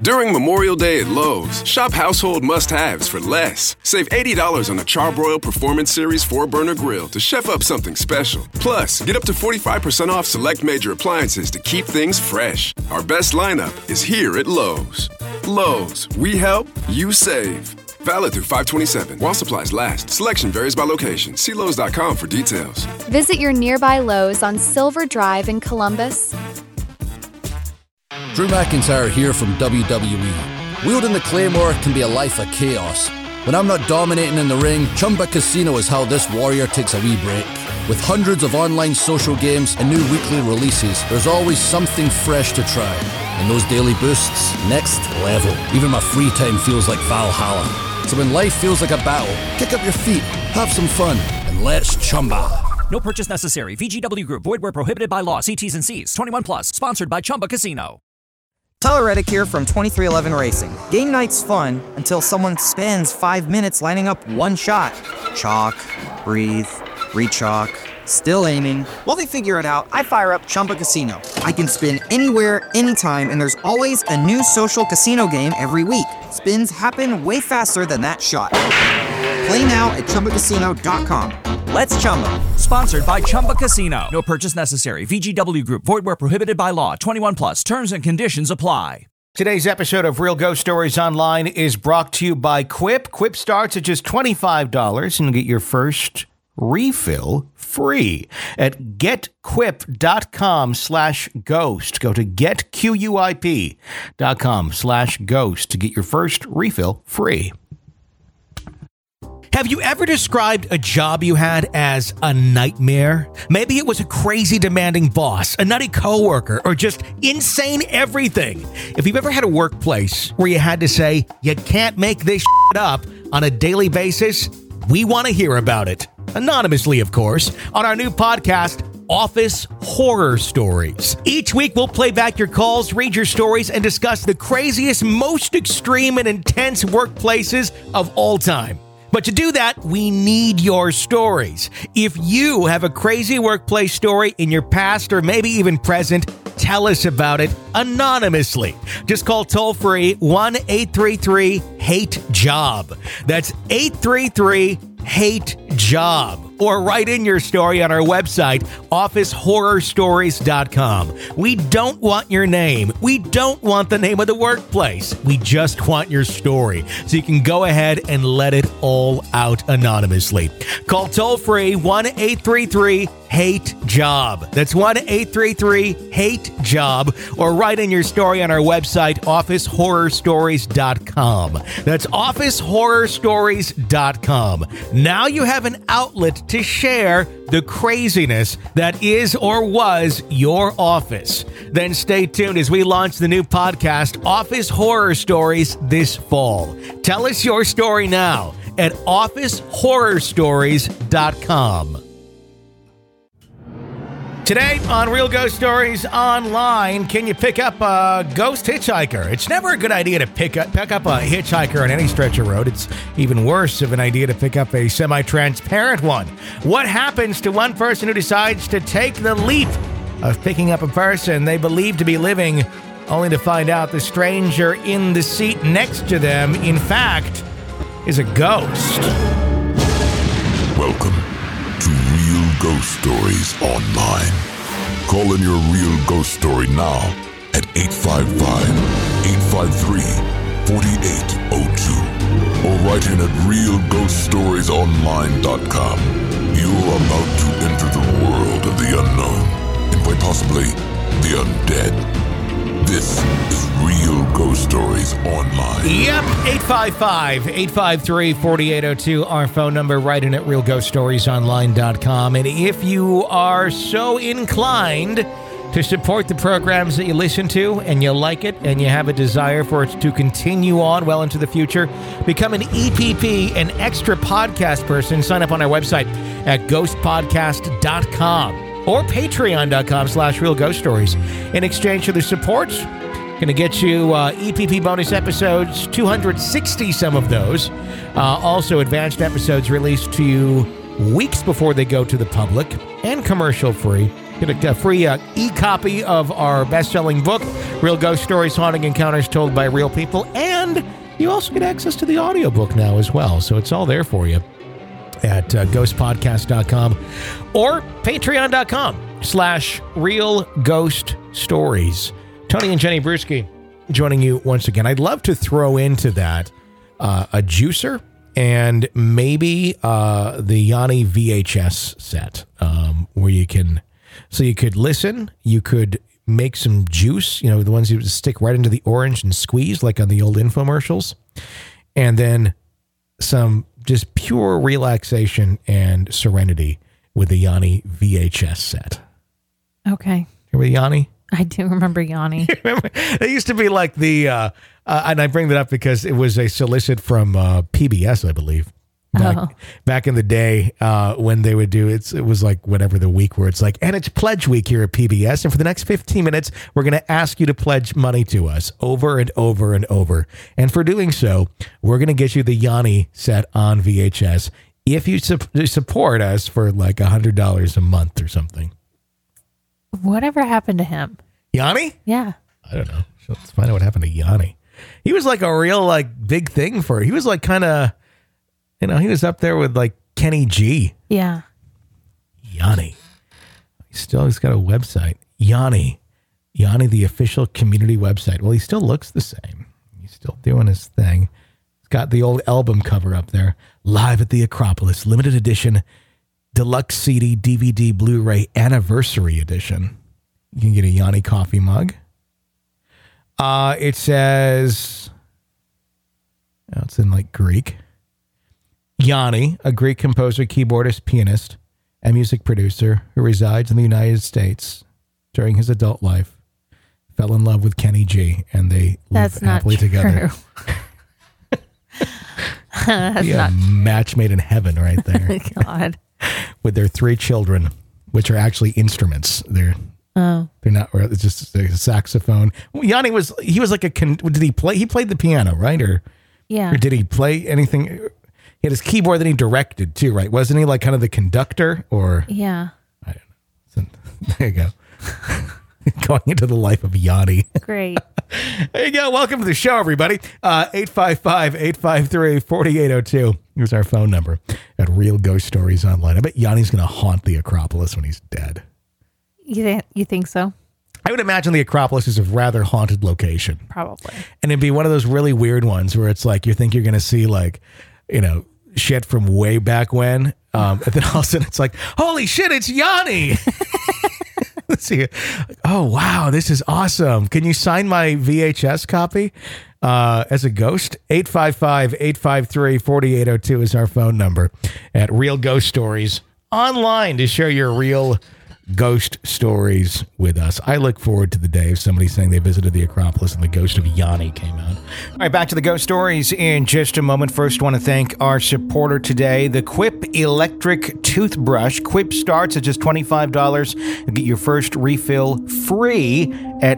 During Memorial Day at Lowe's, shop household must-haves for less. Save $80 on a Charbroil Performance Series 4-burner grill to chef up something special. Plus, get up to 45% off select major appliances to keep things fresh. Our best lineup is here at Lowe's. Lowe's, we help, you save. Valid through 5/27. While supplies last. Selection varies by location. See Lowes.com for details. Visit your nearby Lowe's on Silver Drive in Columbus. Drew McIntyre here from WWE. Wielding the Claymore can be a life of chaos. When I'm not dominating in the ring, Chumba Casino is how this warrior takes a wee break. With hundreds of online social games and new weekly releases, there's always something fresh to try. And those daily boosts, next level. Even my free time feels like Valhalla. So when life feels like a battle, kick up your feet, have some fun, and let's Chumba. No purchase necessary. VGW Group. Void where prohibited by law. See T's and C's. 21 plus. Sponsored by Chumba Casino. Tyler Reddick here from 2311 Racing. Game night's fun until someone spends 5 minutes lining up one shot. Chalk, breathe, re-chalk, still aiming. While they figure it out, I fire up Chumba Casino. I can spin anywhere, anytime, and there's always a new social casino game every week. Spins happen way faster than that shot. Play now at ChumbaCasino.com. Let's Chumba. Sponsored by Chumba Casino. No purchase necessary. VGW Group. Void where prohibited by law. 21 plus. Terms and conditions apply. Today's episode of Real Ghost Stories Online is brought to you by Quip. Quip starts at just $25 and get your first refill free at getquip.com/ghost. Go to getquip.com/ghost to get your first refill free. Have you ever described a job you had as a nightmare? Maybe it was a crazy demanding boss, a nutty coworker, or just insane everything. If you've ever had a workplace where you had to say, you can't make this shit up on a daily basis, we want to hear about it. Anonymously, of course, on our new podcast, Office Horror Stories. Each week, we'll play back your calls, read your stories, and discuss the craziest, most extreme, and intense workplaces of all time. But to do that, we need your stories. If you have a crazy workplace story in your past or maybe even present, tell us about it anonymously. Just call toll-free 1-833-HATE-JOB. That's 833-HATE-JOB. Or write in your story on our website, officehorrorstories.com. We don't want your name. We don't want the name of the workplace. We just want your story. So you can go ahead and let it all out anonymously. Call toll-free 1-833-HATE-JOB. That's 1-833-HATE-JOB. Or write in your story on our website, officehorrorstories.com. That's officehorrorstories.com. Now you have an outlet to share the craziness that is or was your office. Then stay tuned as we launch the new podcast, Office Horror Stories, this fall. Tell us your story now at officehorrorstories.com. Today on Real Ghost Stories Online, can you pick up a ghost hitchhiker? It's never a good idea to pick up a hitchhiker on any stretch of road. It's even worse of an idea to pick up a semi-transparent one. What happens to one person who decides to take the leap of picking up a person they believe to be living, only to find out the stranger in the seat next to them, in fact, is a ghost? Welcome to Real Ghost Stories Online. Call in your real ghost story now at 855-853-4802 or write in at realghoststoriesonline.com. You're about to enter the world of the unknown and quite possibly the undead. This is Real Ghost Stories Online. Yep, 855-853-4802, our phone number, right in at realghoststoriesonline.com. And if you are so inclined to support the programs that you listen to and you like it and you have a desire for it to continue on well into the future, become an EPP, an extra podcast person. Sign up on our website at ghostpodcast.com. or patreon.com/Real Ghost Stories. In exchange for the support, going to get you EPP bonus episodes, 260 some of those. Also advanced episodes released to you weeks before they go to the public and commercial free. Get a free e-copy of our best-selling book, Real Ghost Stories, Haunting Encounters Told by Real People, and you also get access to the audiobook now as well, so it's all there for you at ghostpodcast.com or patreon.com/realghoststories. Tony and Jenny Bruschi joining you once again. I'd love to throw into that a juicer and maybe the Yanni VHS set where you can... So you could listen, you could make some juice, the ones you stick right into the orange and squeeze like on the old infomercials, and then some just pure relaxation and serenity with the Yanni VHS set. Okay. Remember Yanni? I do remember Yanni. Remember? It used to be like the, and I bring that up because it was a solicit from PBS, I believe. Back in the day when they would do it was like whatever the week where it's like, and it's pledge week here at PBS, and for the next 15 minutes we're going to ask you to pledge money to us over and over and over, and for doing so we're going to get you the Yanni set on VHS if you support us for like $100 a month or something. Whatever happened to him? Yanni? Yeah, I don't know. Let's find out what happened to Yanni. He was like a real like big thing he was like kind of, he was up there with like Kenny G. Yeah. Yanni. He's got a website. Yanni, the official community website. Well, he still looks the same. He's still doing his thing. He's got the old album cover up there. Live at the Acropolis, limited edition, deluxe CD, DVD, Blu-ray, anniversary edition. You can get a Yanni coffee mug. It says, it's in like Greek. Yanni, a Greek composer, keyboardist, pianist, and music producer who resides in the United States during his adult life, fell in love with Kenny G, and they live happily together. That's not a match made in heaven right there. God. With their 3 children, which are actually instruments. They're not, it's just a saxophone. Well, Yanni was like did he play? He played the piano, right? Or did he play anything? He had his keyboard that he directed too, right? Wasn't he like kind of the conductor or? Yeah. I don't know. So, there you go. Going into the life of Yanni. Great. There you go. Welcome to the show, everybody. 855-853-4802. Here's our phone number at Real Ghost Stories Online. I bet Yanni's going to haunt the Acropolis when he's dead. You think so? I would imagine the Acropolis is a rather haunted location. Probably. And it'd be one of those really weird ones where it's like you think you're going to see like, shit from way back when. And then all of a sudden it's like, holy shit, it's Yanni. Let's see. Oh, wow, this is awesome. Can you sign my VHS copy as a ghost? 855-853-4802 is our phone number at Real Ghost Stories Online to share your real ghost stories with us. I look forward to the day of somebody saying they visited the Acropolis and the ghost of Yanni came out. All right, back to the ghost stories in just a moment. First, want to thank our supporter today, the Quip Electric Toothbrush. Quip starts at just $25. You'll get your first refill free at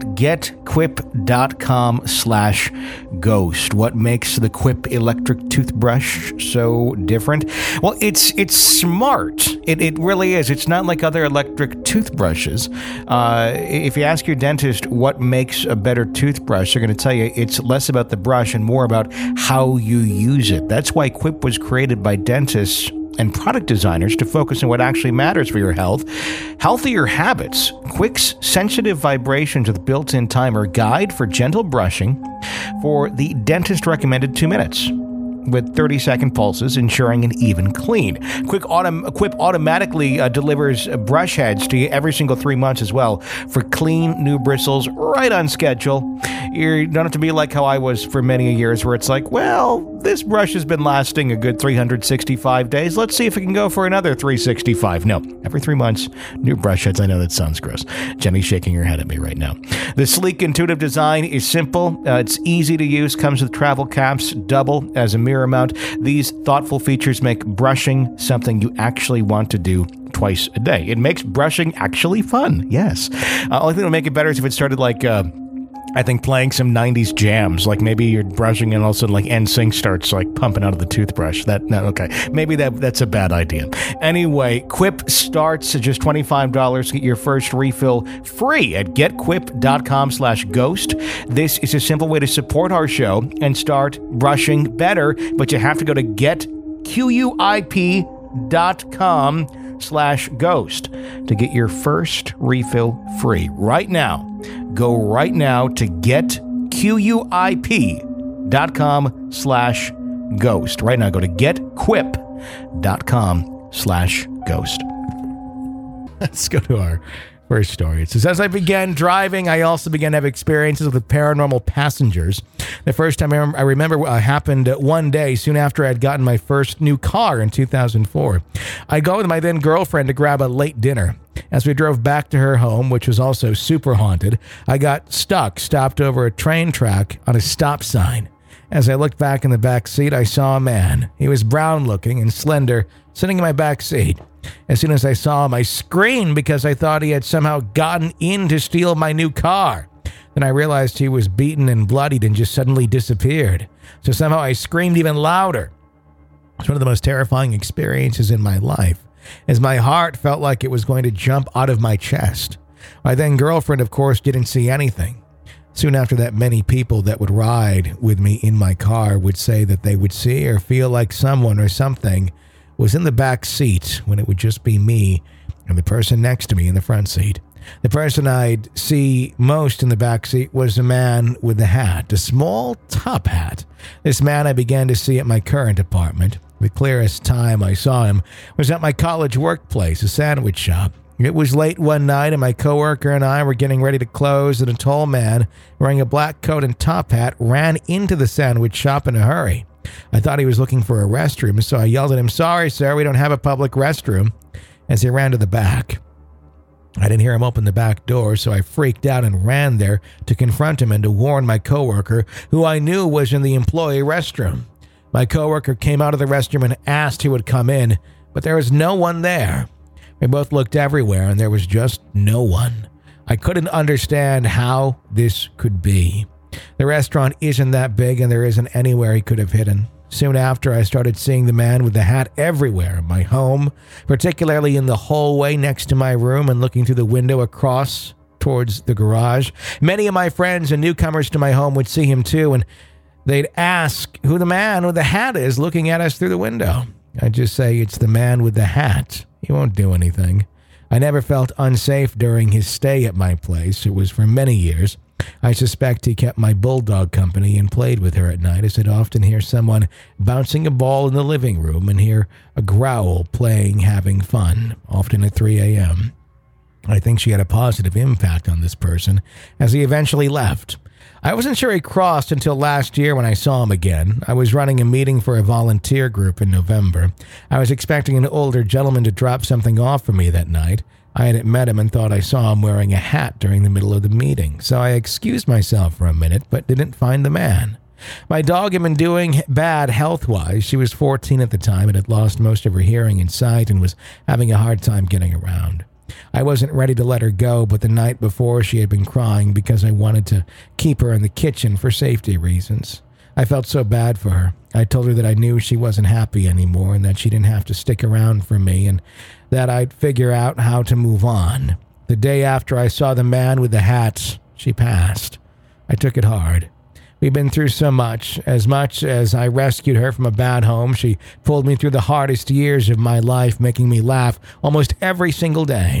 getquip.com/ghost. What makes the Quip Electric Toothbrush so different? Well, it's smart. It really is. It's not like other electric toothbrushes. If you ask your dentist what makes a better toothbrush, they're going to tell you it's less about the brush and more about how you use it. That's why Quip was created by dentists and product designers to focus on what actually matters for your health. Healthier habits. Quip's sensitive vibrations with built-in timer guide for gentle brushing for the dentist recommended 2 minutes, with 30-second pulses, ensuring an even clean. Quip automatically delivers brush heads to you every single 3 months as well for clean, new bristles, right on schedule. You don't have to be like how I was for many years, where it's like, well, this brush has been lasting a good 365 days. Let's see if we can go for another 365. No, every 3 months, new brush heads. I know that sounds gross. Jenny's shaking her head at me right now. The sleek, intuitive design is simple. It's easy to use, comes with travel caps, double as a mirror mount. These thoughtful features make brushing something you actually want to do twice a day. It makes brushing actually fun. Yes. Only thing that will make it better is if it started like I think playing some 90s jams, like maybe you're brushing and all of a sudden like NSYNC starts like pumping out of the toothbrush. Maybe that's a bad idea. Anyway, Quip starts at just $25. Get your first refill free at getquip.com/ghost. This is a simple way to support our show and start brushing better, but you have to go to getquip.com/ghost to get your first refill free. Right now. Go right now to getquip.com/ghost. Right now, go to getquip.com/ghost. Let's go to our first story. It says, as I began driving, I also began to have experiences with paranormal passengers. The first time I remember happened one day soon after I had gotten my first new car in 2004. I go with my then girlfriend to grab a late dinner. As we drove back to her home, which was also super haunted, I got stopped over a train track on a stop sign. As I looked back in the back seat, I saw a man. He was brown looking and slender, sitting in my back seat. As soon as I saw him, I screamed because I thought he had somehow gotten in to steal my new car. Then I realized he was beaten and bloodied and just suddenly disappeared. So somehow I screamed even louder. It's one of the most terrifying experiences in my life, as my heart felt like it was going to jump out of my chest. My then girlfriend, of course, didn't see anything. Soon after that, many people that would ride with me in my car would say that they would see or feel like someone or something was in the back seat when it would just be me and the person next to me in the front seat. The person I'd see most in the back seat was a man with a hat, a small top hat. This man I began to see at my current apartment. The clearest time I saw him was at my college workplace, a sandwich shop. It was late one night and my coworker and I were getting ready to close, and a tall man wearing a black coat and top hat ran into the sandwich shop in a hurry. I thought he was looking for a restroom, so I yelled at him, "Sorry, sir, we don't have a public restroom," as he ran to the back. I didn't hear him open the back door, so I freaked out and ran there to confront him and to warn my coworker, who I knew was in the employee restroom. My coworker came out of the restroom and asked who would come in, but there was no one there. We both looked everywhere, and there was just no one. I couldn't understand how this could be. The restaurant isn't that big, and there isn't anywhere he could have hidden. Soon after, I started seeing the man with the hat everywhere in my home, particularly in the hallway next to my room and looking through the window across towards the garage. Many of my friends and newcomers to my home would see him too, and they'd ask who the man with the hat is looking at us through the window. I'd just say, "It's the man with the hat. He won't do anything." I never felt unsafe during his stay at my place. It was for many years. I suspect he kept my bulldog company and played with her at night, as I'd often hear someone bouncing a ball in the living room and hear a growl playing, having fun, often at 3 a.m. I think she had a positive impact on this person, as he eventually left. I wasn't sure he crossed until last year when I saw him again. I was running a meeting for a volunteer group in November. I was expecting an older gentleman to drop something off for me that night. I hadn't met him and thought I saw him wearing a hat during the middle of the meeting, so I excused myself for a minute but didn't find the man. My dog had been doing bad health-wise. She was 14 at the time and had lost most of her hearing and sight and was having a hard time getting around. I wasn't ready to let her go, but the night before she had been crying because I wanted to keep her in the kitchen for safety reasons. I felt so bad for her. I told her that I knew she wasn't happy anymore and that she didn't have to stick around for me and that I'd figure out how to move on. The day after I saw the man with the hat, she passed. I took it hard. We've been through so much. As much as I rescued her from a bad home, she pulled me through the hardest years of my life, making me laugh almost every single day.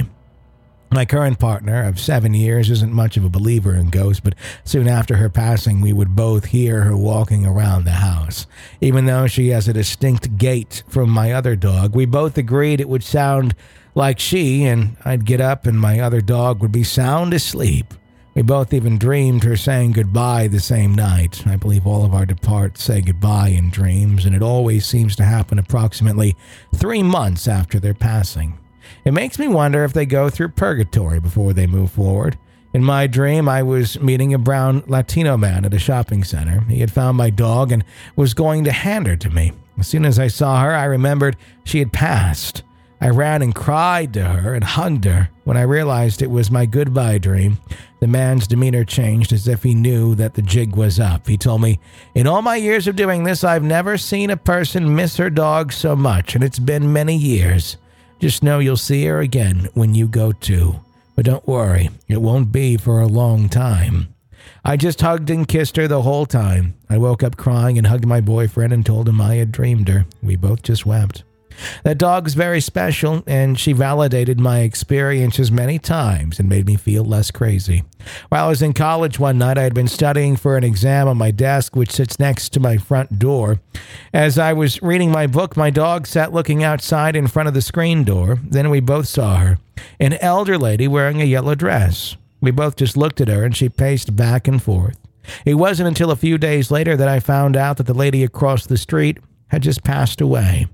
My current partner of 7 years isn't much of a believer in ghosts, but soon after her passing, we would both hear her walking around the house. Even though she has a distinct gait from my other dog, we both agreed it would sound like she, and I'd get up and my other dog would be sound asleep. We both even dreamed her saying goodbye the same night. I believe all of our departs say goodbye in dreams, and it always seems to happen approximately 3 months after their passing. It makes me wonder if they go through purgatory before they move forward. In my dream, I was meeting a brown Latino man at a shopping center. He had found my dog and was going to hand her to me. As soon as I saw her, I remembered she had passed. I ran and cried to her and hugged her. When I realized it was my goodbye dream, the man's demeanor changed as if he knew that the jig was up. He told me, "In all my years of doing this, I've never seen a person miss her dog so much, and it's been many years. Just know you'll see her again when you go too. But don't worry, it won't be for a long time." I just hugged and kissed her the whole time. I woke up crying and hugged my boyfriend and told him I had dreamed her. We both just wept. That dog's very special, and she validated my experiences many times and made me feel less crazy. While I was in college one night, I had been studying for an exam on my desk, which sits next to my front door. As I was reading my book, my dog sat looking outside in front of the screen door. Then we both saw her, an elder lady wearing a yellow dress. We both just looked at her, and she paced back and forth. It wasn't until a few days later that I found out that the lady across the street had just passed away.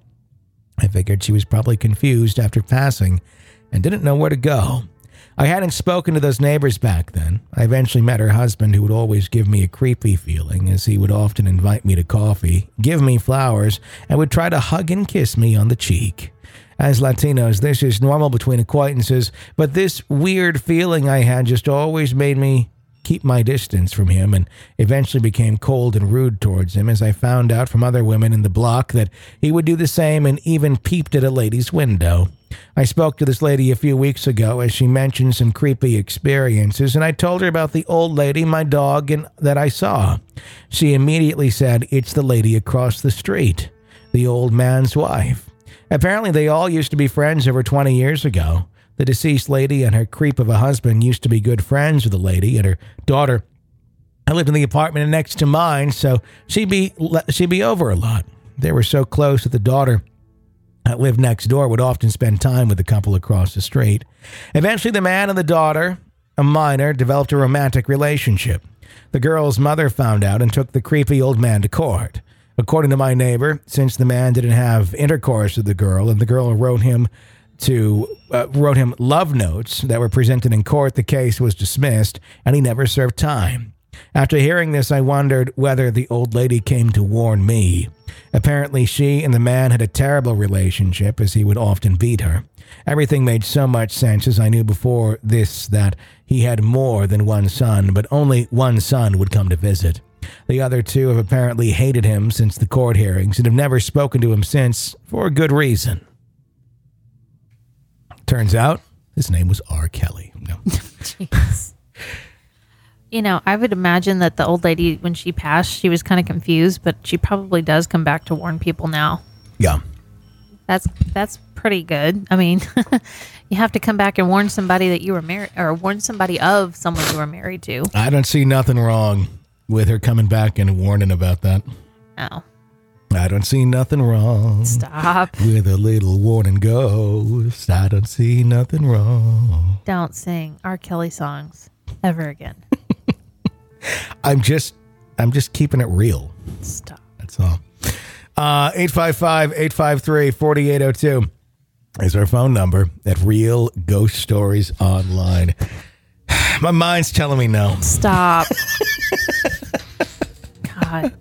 I figured she was probably confused after passing and didn't know where to go. I hadn't spoken to those neighbors back then. I eventually met her husband, who would always give me a creepy feeling, as he would often invite me to coffee, give me flowers, and would try to hug and kiss me on the cheek. As Latinos, this is normal between acquaintances, but this weird feeling I had just always made me keep my distance from him, and eventually became cold and rude towards him as I found out from other women in the block that he would do the same and even peeped at a lady's window. I spoke to this lady a few weeks ago as she mentioned some creepy experiences, and I told her about the old lady, my dog, and that I saw. She immediately said, "It's the lady across the street, the old man's wife." Apparently they all used to be friends over 20 years ago. The deceased lady and her creep of a husband used to be good friends with the lady, and her daughter. I lived in the apartment next to mine, so she'd be over a lot. They were so close that the daughter that lived next door would often spend time with the couple across the street. Eventually, the man and the daughter, a minor, developed a romantic relationship. The girl's mother found out and took the creepy old man to court. According to my neighbor, since the man didn't have intercourse with the girl and the girl wrote him love notes that were presented in court, the case was dismissed, and he never served time. After hearing this, I wondered whether the old lady came to warn me. Apparently, she and the man had a terrible relationship, as he would often beat her. Everything made so much sense, as I knew before this that he had more than one son, but only one son would come to visit. The other two have apparently hated him since the court hearings and have never spoken to him since, for a good reason. Turns out, his name was R. Kelly. No. Jeez. You know, I would imagine that the old lady, when she passed, she was kind of confused, but she probably does come back to warn people now. Yeah. That's pretty good. I mean, you have to come back and warn somebody that you were married, or warn somebody of someone you were married to. I don't see nothing wrong with her coming back and warning about that. Oh. I don't see nothing wrong. Stop. With a little warning ghost. I don't see nothing wrong. Don't sing R. Kelly songs ever again. I'm just keeping it real. Stop. That's all. 855-853-4802 is our phone number at Real Ghost Stories Online. My mind's telling me no. Stop. God.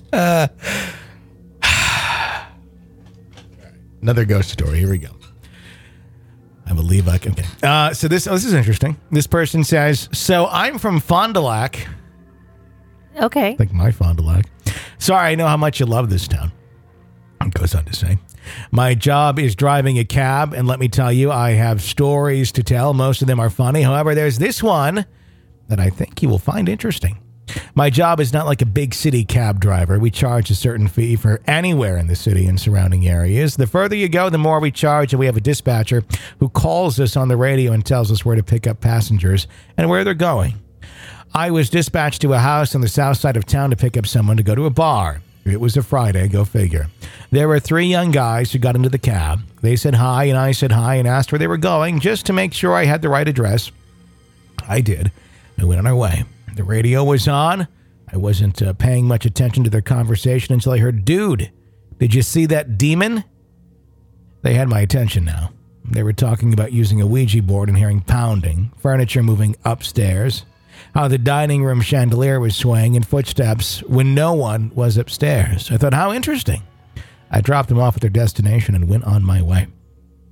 Another ghost story. Here we go. I believe I can. Okay. So this is interesting. This person says, "So I'm from Fond du Lac." Okay. Like my Fond du Lac. "Sorry, I know how much you love this town." It goes on to say, "My job is driving a cab, and let me tell you, I have stories to tell. Most of them are funny. However, there's this one that I think you will find interesting. My job is not like a big city cab driver. We charge a certain fee for anywhere in the city and surrounding areas. The further you go, the more we charge, and we have a dispatcher who calls us on the radio and tells us where to pick up passengers and where they're going. I was dispatched to a house on the south side of town to pick up someone to go to a bar. It was a Friday, go figure. There were 3 young guys who got into the cab. They said hi, and I said hi and asked where they were going just to make sure I had the right address. I did. We went on our way. The radio was on. I wasn't paying much attention to their conversation until I heard, 'Dude, did you see that demon?' They had my attention now. They were talking about using a Ouija board and hearing pounding, furniture moving upstairs, how the dining room chandelier was swaying, and footsteps when no one was upstairs. I thought, how interesting. I dropped them off at their destination and went on my way.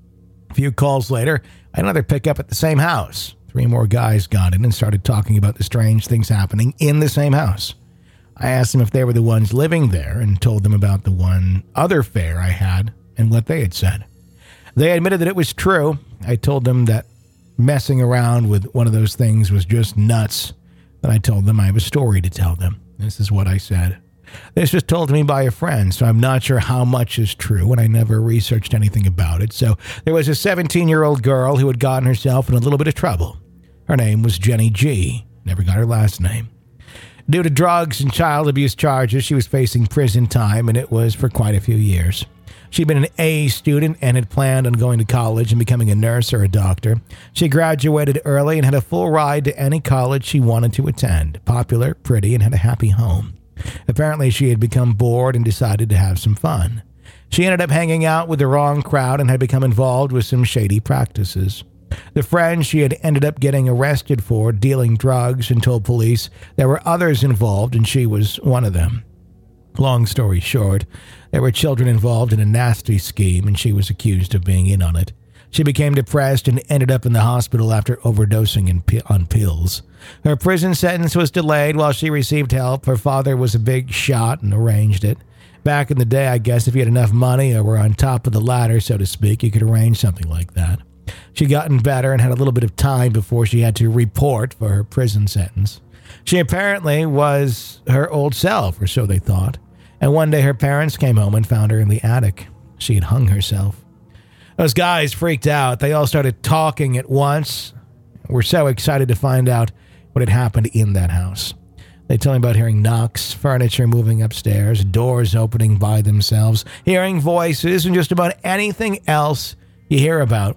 A few calls later, I had another pickup at the same house. 3 more guys got in and started talking about the strange things happening in the same house. I asked them if they were the ones living there and told them about the one other fare I had and what they had said. They admitted that it was true. I told them that messing around with one of those things was just nuts. Then I told them I have a story to tell them. This is what I said. This was told to me by a friend, so I'm not sure how much is true, and I never researched anything about it. So there was a 17-year-old girl who had gotten herself in a little bit of trouble. Her name was Jenny G. Never got her last name. Due to drugs and child abuse charges, she was facing prison time, and it was for quite a few years. She'd been an A student and had planned on going to college and becoming a nurse or a doctor. She graduated early and had a full ride to any college she wanted to attend. Popular, pretty, and had a happy home. Apparently, she had become bored and decided to have some fun. She ended up hanging out with the wrong crowd and had become involved with some shady practices. The friend she had ended up getting arrested for dealing drugs and told police there were others involved and she was one of them. Long story short, there were children involved in a nasty scheme and she was accused of being in on it. She became depressed and ended up in the hospital after overdosing on pills. Her prison sentence was delayed while she received help. Her father was a big shot and arranged it. Back in the day, I guess if you had enough money or were on top of the ladder, so to speak, you could arrange something like that. She'd gotten better and had a little bit of time before she had to report for her prison sentence. She apparently was her old self, or so they thought. And one day her parents came home and found her in the attic. She had hung herself. Those guys freaked out. They all started talking at once. We're so excited to find out what had happened in that house. They told me about hearing knocks, furniture moving upstairs, doors opening by themselves, hearing voices, and just about anything else you hear about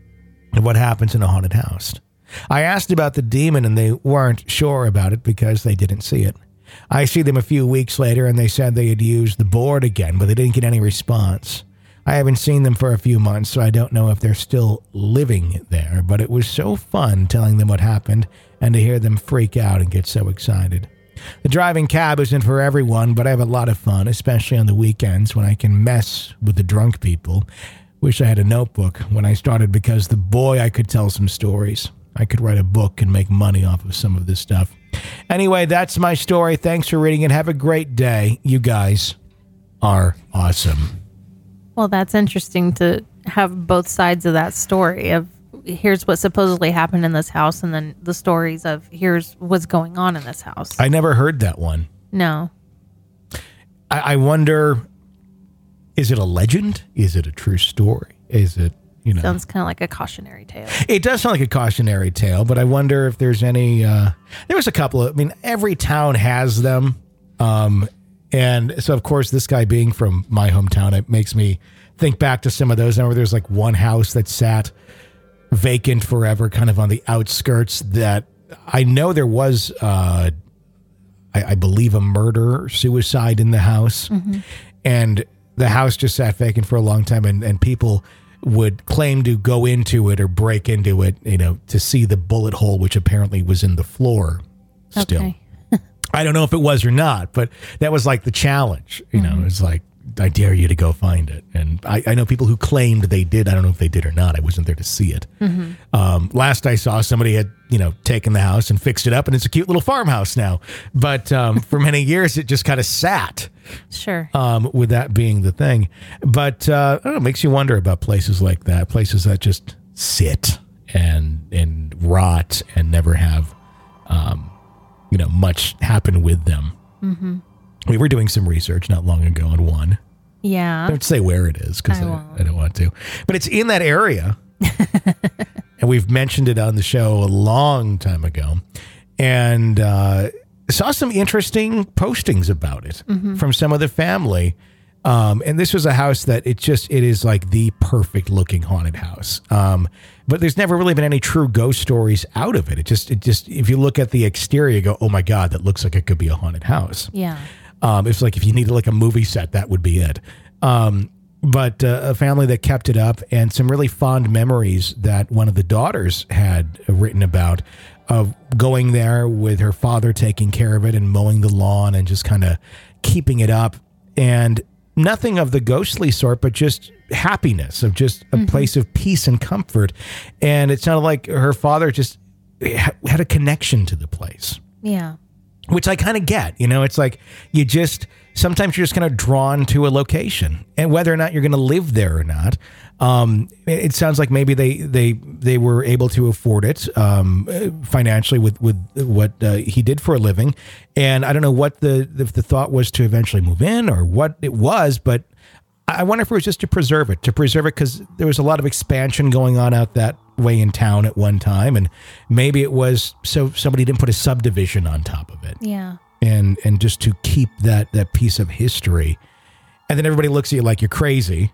and what happens in a haunted house. I asked about the demon, and they weren't sure about it because they didn't see it. I see them a few weeks later, and they said they had used the board again, but they didn't get any response. I haven't seen them for a few months, so I don't know if they're still living there, but it was so fun telling them what happened and to hear them freak out and get so excited. The driving cab isn't for everyone, but I have a lot of fun, especially on the weekends when I can mess with the drunk people. Wish I had a notebook when I started because I could tell some stories. I could write a book and make money off of some of this stuff. Anyway, that's my story. Thanks for reading it. Have a great day. You guys are awesome. Well, that's interesting to have both sides of that story of here's what supposedly happened in this house and then the stories of here's what's going on in this house. I never heard that one. No. I wonder, is it a legend? Is it a true story? Is it, Sounds kind of like a cautionary tale. It does sound like a cautionary tale, but I wonder if there's any, there was a couple of, every town has them. And so, of course, this guy being from my hometown, it makes me think back to some of those. I remember there's like one house that sat vacant forever, kind of on the outskirts that I know there was, I believe, a murder or suicide in the house. Mm-hmm. And the house just sat vacant for a long time. And people would claim to go into it or break into it, to see the bullet hole, which apparently was in the floor still. Okay. I don't know if it was or not, but that was like the challenge. It was like, I dare you to go find it. And I know people who claimed they did. I don't know if they did or not. I wasn't there to see it. Mm-hmm. Last I saw, somebody had, taken the house and fixed it up, and it's a cute little farmhouse now. But for many years, it just kind of sat. Sure. With that being the thing. But I don't know, it makes you wonder about places like that, places that just sit and rot and never have much happen with them. Mm-hmm. We were doing some research not long ago on one. Yeah. I don't say where it is because I don't want to. But it's in that area. And we've mentioned it on the show a long time ago. And saw some interesting postings about it from some of the family. And this was a house that it is like the perfect looking haunted house. But there's never really been any true ghost stories out of it. It just, if you look at the exterior, you go, oh my God, that looks like it could be a haunted house. Yeah. It's like if you needed like a movie set, that would be it. But a family that kept it up and some really fond memories that one of the daughters had written about of going there with her father taking care of it and mowing the lawn and just kind of keeping it up. And nothing of the ghostly sort, but just happiness, of just a place of peace and comfort. And it sounded like her father just had a connection to the place. Yeah. Which I kind of get, it's like sometimes you're just kind of drawn to a location, and whether or not you're going to live there or not. It sounds like maybe they were able to afford it financially with what he did for a living. And I don't know what the thought was to eventually move in or what it was, but I wonder if it was just to preserve it because there was a lot of expansion going on out that way in town at one time. And maybe it was so somebody didn't put a subdivision on top of it. Yeah. And just to keep that piece of history. And then everybody looks at you like you're crazy,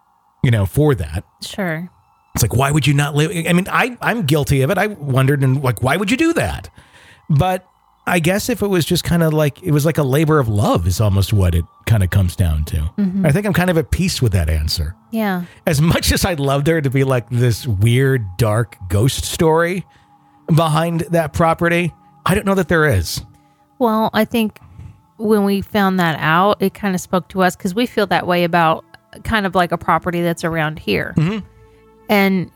for that. Sure. It's like, why would you not live? I mean, I'm guilty of it. I wondered, and like, why would you do that? But I guess if it was just kind of like, it was like a labor of love is almost what it kind of comes down to. Mm-hmm. I think I'm kind of at peace with that answer. Yeah. As much as I'd love there to be like this weird, dark ghost story behind that property, I don't know that there is. Well, I think when we found that out, it kind of spoke to us because we feel that way about kind of like a property that's around here. Mm-hmm. And,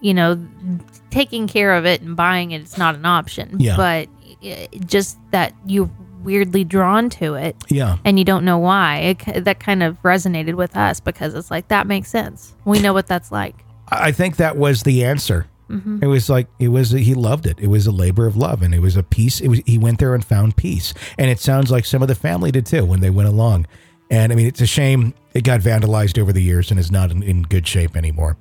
taking care of it and buying it, it's not an option. Yeah. But just that you're weirdly drawn to it. Yeah. And you don't know why. That kind of resonated with us because it's like, that makes sense. We know what that's like. I think that was the answer. Mm-hmm. It was like, he loved it. It was a labor of love, and it was a peace. He went there and found peace. And it sounds like some of the family did too when they went along. And I mean, it's a shame it got vandalized over the years and is not in good shape anymore.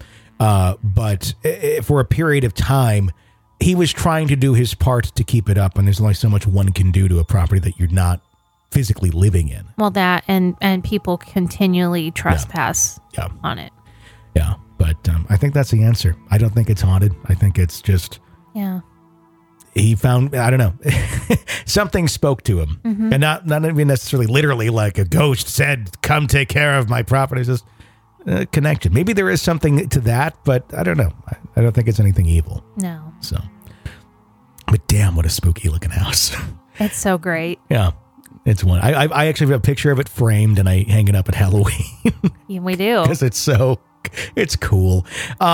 But for a period of time, he was trying to do his part to keep it up. And there's only so much one can do to a property that you're not physically living in. Well, that and people continually trespass on it. Yeah. But I think that's the answer. I don't think it's haunted. I think it's just... Yeah. He found, I don't know, something spoke to him. Mm-hmm. And not even necessarily literally like a ghost said, come take care of my property. It's just connected. Maybe there is something to that, but I don't know. I don't think it's anything evil. No. So, but damn, what a spooky looking house. It's so great. Yeah. It's one. I actually have a picture of it framed and I hang it up at Halloween. Yeah, we do. Because it's cool.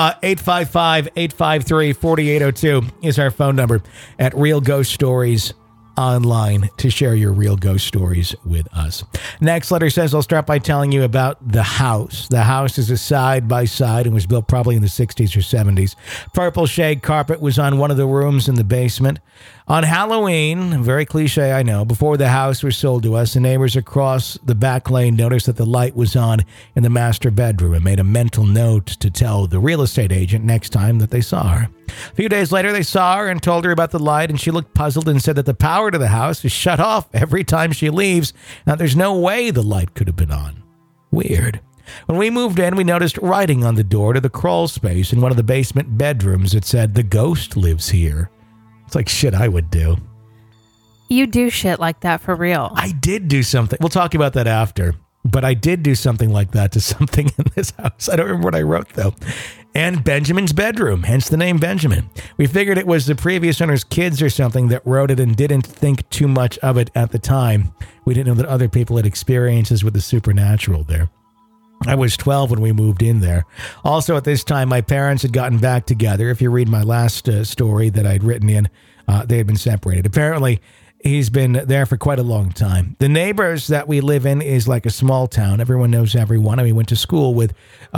855-853-4802 is our phone number at Real Ghost Stories Online to share your real ghost stories with us. Next letter says, I'll start by telling you about the house. The house is a side-by-side and was built probably in the 60s or 70s. Purple shade carpet was on one of the rooms in the basement. On Halloween, very cliche, I know, before the house was sold to us, the neighbors across the back lane noticed that the light was on in the master bedroom and made a mental note to tell the real estate agent next time that they saw her. A few days later, they saw her and told her about the light, and she looked puzzled and said that the power to the house is shut off every time she leaves. Now, there's no way the light could have been on. Weird. When we moved in, we noticed writing on the door to the crawl space in one of the basement bedrooms. It said, "The ghost lives here." It's like shit I would do. You do shit like that for real. I did do something. We'll talk about that after. But I did do something like that to something in this house. I don't remember what I wrote, though. And Benjamin's bedroom, hence the name Benjamin. We figured it was the previous owner's kids or something that wrote it and didn't think too much of it at the time. We didn't know that other people had experiences with the supernatural there. I was 12 when we moved in there. Also at this time, my parents had gotten back together. If you read my last story that I'd written in, they had been separated. Apparently, he's been there for quite a long time. The neighbors that we live in is like a small town. Everyone knows everyone. And we went to school with,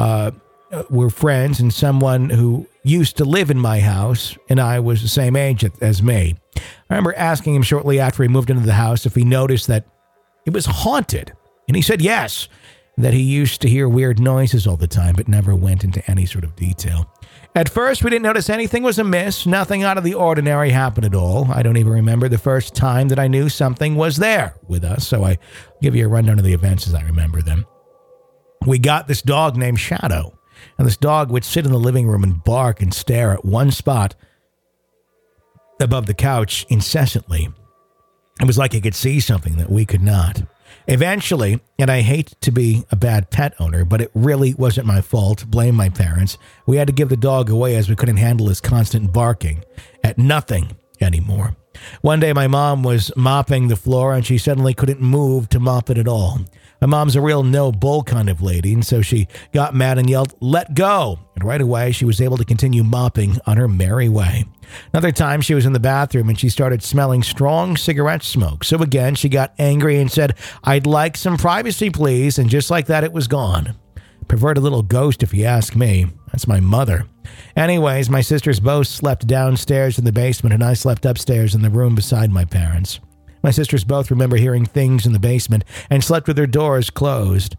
we're friends, and someone who used to live in my house, and I was the same age as me. I remember asking him shortly after he moved into the house if he noticed that it was haunted. And he said yes, that he used to hear weird noises all the time, but never went into any sort of detail. At first, we didn't notice anything was amiss. Nothing out of the ordinary happened at all. I don't even remember the first time that I knew something was there with us, so I give you a rundown of the events as I remember them. We got this dog named Shadow, and this dog would sit in the living room and bark and stare at one spot above the couch incessantly. It was like he could see something that we could not. Eventually, and I hate to be a bad pet owner, but it really wasn't my fault, blame my parents, we had to give the dog away as we couldn't handle his constant barking at nothing anymore. One day my mom was mopping the floor and she suddenly couldn't move to mop it at all. My mom's a real no-bull kind of lady, and so she got mad and yelled, "Let go!" And right away she was able to continue mopping on her merry way. Another time she was in the bathroom and she started smelling strong cigarette smoke. So again, she got angry and said, "I'd like some privacy, please." And just like that, it was gone. Perverted little ghost, if you ask me. That's my mother. Anyways, my sisters both slept downstairs in the basement and I slept upstairs in the room beside my parents. My sisters both remember hearing things in the basement and slept with their doors closed.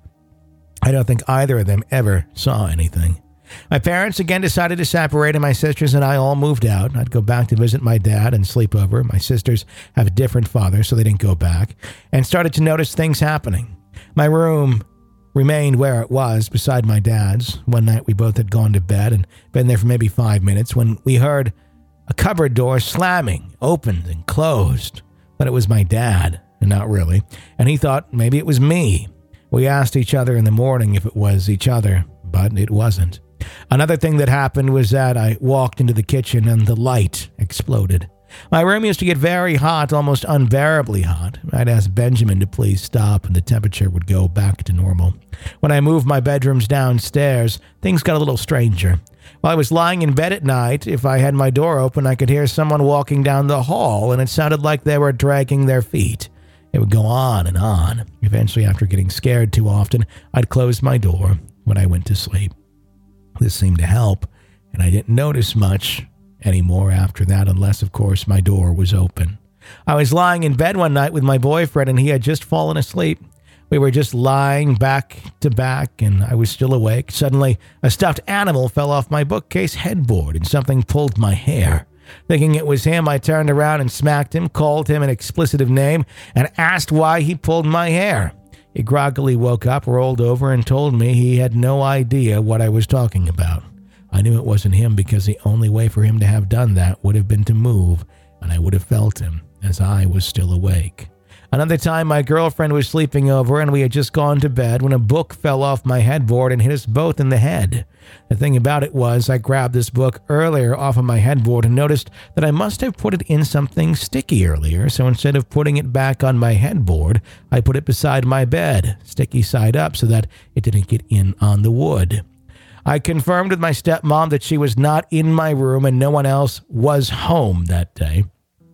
I don't think either of them ever saw anything. My parents again decided to separate and my sisters and I all moved out. I'd go back to visit my dad and sleep over. My sisters have a different father, so they didn't go back, and started to notice things happening. My room remained where it was, beside my dad's. One night we both had gone to bed and been there for maybe 5 minutes when we heard a cupboard door slamming, opened and closed. But it was my dad, and not really, and he thought maybe it was me. We asked each other in the morning if it was each other, but it wasn't. Another thing that happened was that I walked into the kitchen and the light exploded. My room used to get very hot, almost unbearably hot. I'd ask Benjamin to please stop and the temperature would go back to normal. When I moved my bedrooms downstairs, things got a little stranger. While I was lying in bed at night, if I had my door open, I could hear someone walking down the hall, and it sounded like they were dragging their feet. It would go on and on. Eventually, after getting scared too often, I'd close my door when I went to sleep. This seemed to help, and I didn't notice much anymore after that, unless, of course, my door was open. I was lying in bed one night with my boyfriend, and he had just fallen asleep. We were just lying back to back, and I was still awake. Suddenly, a stuffed animal fell off my bookcase headboard, and something pulled my hair. Thinking it was him, I turned around and smacked him, called him an expletive name, and asked why he pulled my hair. He groggily woke up, rolled over, and told me he had no idea what I was talking about. I knew it wasn't him because the only way for him to have done that would have been to move, and I would have felt him, as I was still awake. Another time, my girlfriend was sleeping over, and we had just gone to bed when a book fell off my headboard and hit us both in the head. The thing about it was, I grabbed this book earlier off of my headboard and noticed that I must have put it in something sticky earlier, so instead of putting it back on my headboard, I put it beside my bed, sticky side up, so that it didn't get in on the wood. I confirmed with my stepmom that she was not in my room and no one else was home that day.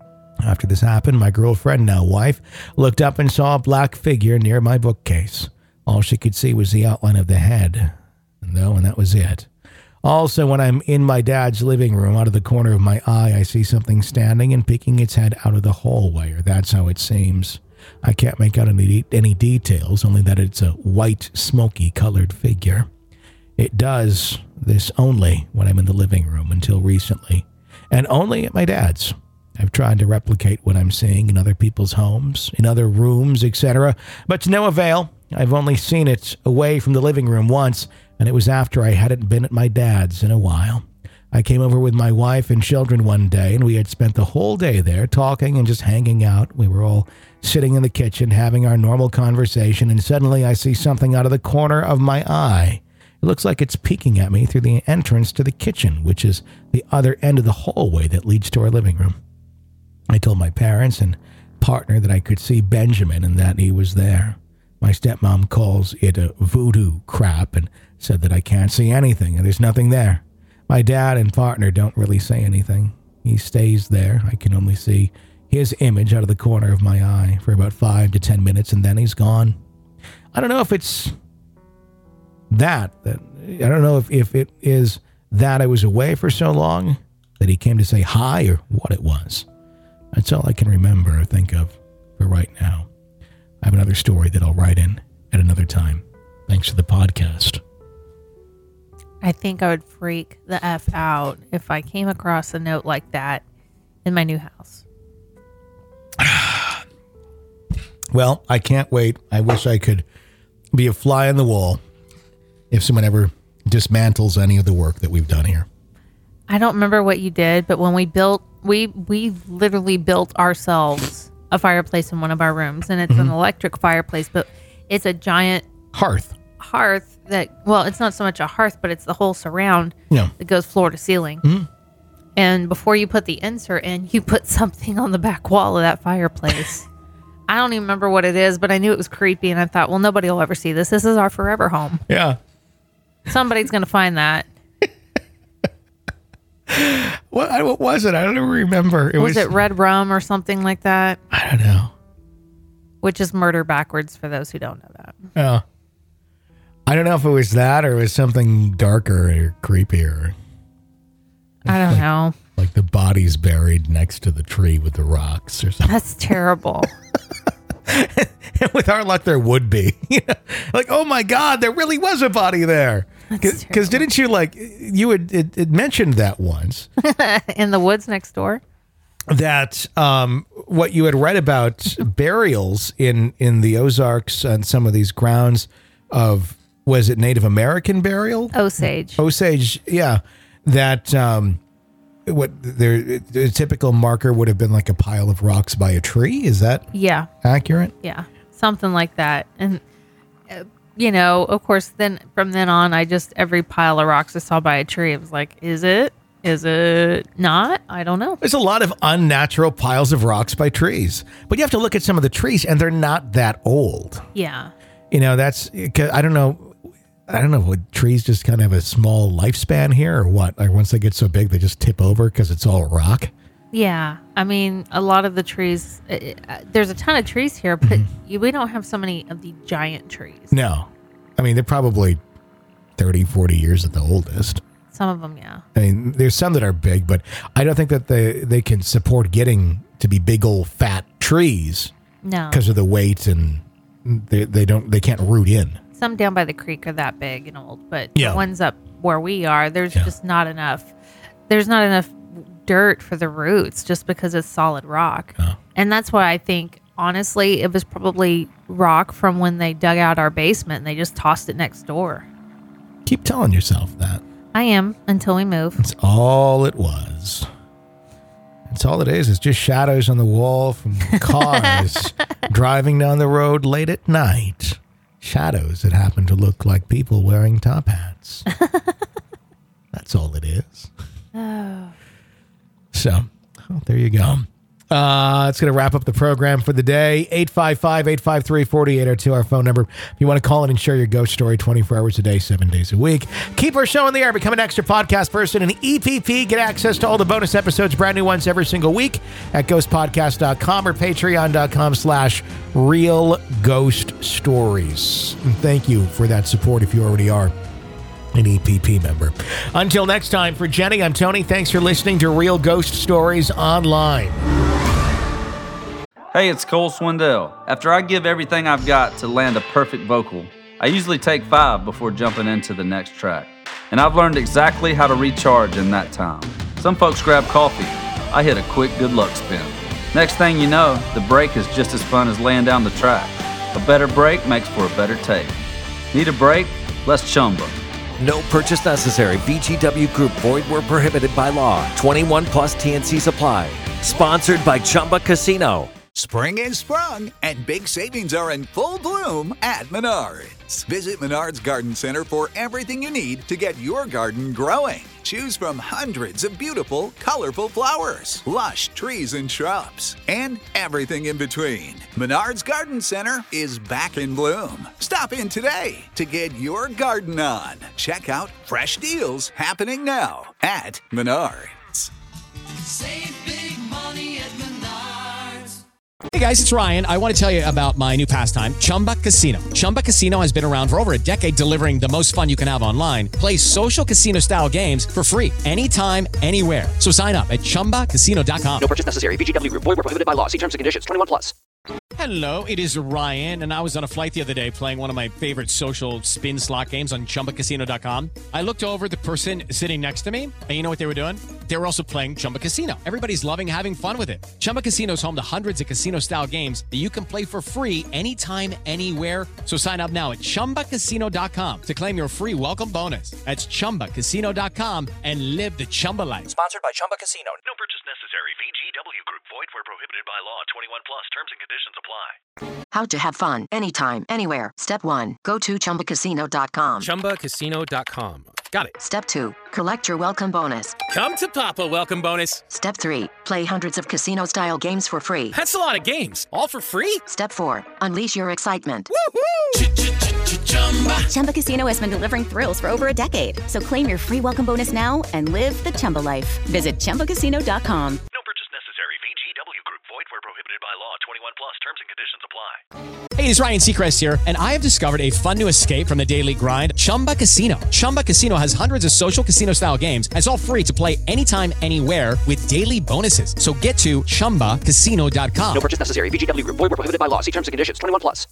After this happened, my girlfriend, now wife, looked up and saw a black figure near my bookcase. All she could see was the outline of the head, and that was it. Also, when I'm in my dad's living room, out of the corner of my eye, I see something standing and peeking its head out of the hallway, or that's how it seems. I can't make out any details, only that it's a white, smoky-colored figure. It does this only when I'm in the living room until recently, and only at my dad's. I've tried to replicate what I'm seeing in other people's homes, in other rooms, etc., but to no avail. I've only seen it away from the living room once, and it was after I hadn't been at my dad's in a while. I came over with my wife and children one day, and we had spent the whole day there talking and just hanging out. We were all sitting in the kitchen having our normal conversation, and suddenly I see something out of the corner of my eye. It looks like it's peeking at me through the entrance to the kitchen, which is the other end of the hallway that leads to our living room. I told my parents and partner that I could see Benjamin and that he was there. My stepmom calls it a voodoo crap and said that I can't see anything and there's nothing there. My dad and partner don't really say anything. He stays there. I can only see his image out of the corner of my eye for about 5 to 10 minutes and then he's gone. I don't know if it's that I don't know if it is that I was away for so long that he came to say hi or what it was. That's all I can remember or think of for right now. I have another story that I'll write in at another time. Thanks for the podcast. I think I would freak the F out if I came across a note like that in my new house. Well, I can't wait. I wish I could be a fly on the wall if someone ever dismantles any of the work that we've done here. I don't remember what you did, but when we literally built ourselves a fireplace in one of our rooms, and it's an electric fireplace, but it's a giant hearth that, well, it's not so much a hearth, but it's the whole surround that goes floor to ceiling. And before you put the insert in, you put something on the back wall of that fireplace. I don't even remember what it is, but I knew it was creepy, and I thought, well, nobody will ever see this. This is our forever home. Yeah. Somebody's going to find that. What was it? I don't even remember. Was it red rum or something like that? I don't know. Which is murder backwards for those who don't know that. Oh. I don't know if it was that or it was something darker or creepier. I don't know. Like the body's buried next to the tree with the rocks or something. That's terrible. With our luck, there would be. Like, oh my God, there really was a body there. Because didn't you you had mentioned that once. In the woods next door? That what you had read about burials in the Ozarks and some of these grounds of, was it Native American burial? Osage. Osage, yeah. That the typical marker would have been like a pile of rocks by a tree. Is that accurate? Yeah, something like that. And of course, then from then on, every pile of rocks I saw by a tree, it was like, is it not? I don't know. There's a lot of unnatural piles of rocks by trees, but you have to look at some of the trees, and they're not that old. Yeah. That's, I don't know. Would trees just kind of have a small lifespan here or what? Like once they get so big, they just tip over because it's all rock? Yeah. I mean, a lot of the trees, there's a ton of trees here, but we don't have so many of the giant trees. No. I mean, they're probably 30, 40 years at the oldest. Some of them, yeah. I mean, there's some that are big, but I don't think that they can support getting to be big old fat trees. No. Because of the weight, and they can't root in. Some down by the creek are that big and old, but the ones up where we are, there's just not enough. There's not enough dirt for the roots just because it's solid rock. Oh. And that's why I think, honestly, it was probably rock from when they dug out our basement and they just tossed it next door. Keep telling yourself that. I am, until we move. That's all it was. That's all it is. It's just shadows on the wall from cars driving down the road late at night. Shadows that happen to look like people wearing top hats. That's all it is. Oh. So, there you go. It's going to wrap up the program for the day. 855-853-4802, our phone number. If you want to call in and share your ghost story 24 hours a day, 7 days a week. Keep our show in the air. Become an extra podcast person in EPP. Get access to all the bonus episodes, brand new ones every single week at ghostpodcast.com or patreon.com/realghoststories. And thank you for that support if you already are an EPP member. Until next time, for Jenny, I'm Tony. Thanks for listening to Real Ghost Stories Online. Hey, it's Cole Swindell. After I give everything I've got to land a perfect vocal, I usually take 5 before jumping into the next track. And I've learned exactly how to recharge in that time. Some folks grab coffee. I hit a quick good luck spin. Next thing you know, the break is just as fun as laying down the track. A better break makes for a better take. Need a break? Let's chumba. No purchase necessary. VGW Group. Void where prohibited by law. 21 plus TNC Supply. Sponsored by Chumba Casino. Spring is sprung, and big savings are in full bloom at Menards. Visit Menards Garden Center for everything you need to get your garden growing. Choose from hundreds of beautiful, colorful flowers, lush trees and shrubs, and everything in between. Menards Garden Center is back in bloom. Stop in today to get your garden on. Check out fresh deals happening now at Menards. Save big money at Menards. Hey guys, it's Ryan. I want to tell you about my new pastime, Chumba Casino. Chumba Casino has been around for over a decade, delivering the most fun you can have online. Play social casino-style games for free anytime, anywhere. So sign up at ChumbaCasino.com. No purchase necessary. VGW Group. Void where prohibited by law. See terms and conditions. 21 plus. Hello, it is Ryan, and I was on a flight the other day playing one of my favorite social spin slot games on ChumbaCasino.com. I looked over at the person sitting next to me, and you know what they were doing? They were also playing Chumba Casino. Everybody's loving having fun with it. Chumba Casino is home to hundreds of casino-style games that you can play for free anytime, anywhere. So sign up now at ChumbaCasino.com to claim your free welcome bonus. That's ChumbaCasino.com and live the Chumba life. Sponsored by Chumba Casino. No purchase necessary. VGW Group. Void where prohibited by law. 21 plus. Terms and conditions apply. How to have fun anytime, anywhere. Step 1. Go to ChumbaCasino.com. ChumbaCasino.com. Got it. Step 2, collect your welcome bonus. Come to Papa welcome bonus. Step 3, play hundreds of casino-style games for free. That's a lot of games. All for free? Step 4, unleash your excitement. Chumba Casino has been delivering thrills for over a decade. So claim your free welcome bonus now and live the Chumba life. Visit ChumbaCasino.com. No purchase necessary. VGW Group. Void where prohibited by law. 21 plus. Terms and conditions apply. Hey, it's Ryan Seacrest here, and I have discovered a fun new escape from the daily grind, Chumba Casino. Chumba Casino has hundreds of social casino-style games, and it's all free to play anytime, anywhere with daily bonuses. So get to ChumbaCasino.com. No purchase necessary. VGW Group. Void where prohibited by law. See terms and conditions. 21 plus.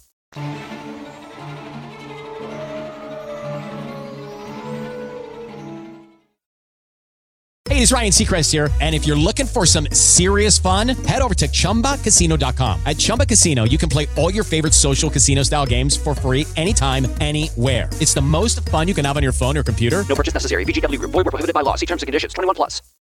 Hey, it's Ryan Seacrest here, and if you're looking for some serious fun, head over to ChumbaCasino.com. At Chumba Casino, you can play all your favorite social casino-style games for free anytime, anywhere. It's the most fun you can have on your phone or computer. No purchase necessary. VGW Group. Void where prohibited by law. See terms and conditions. 21 plus.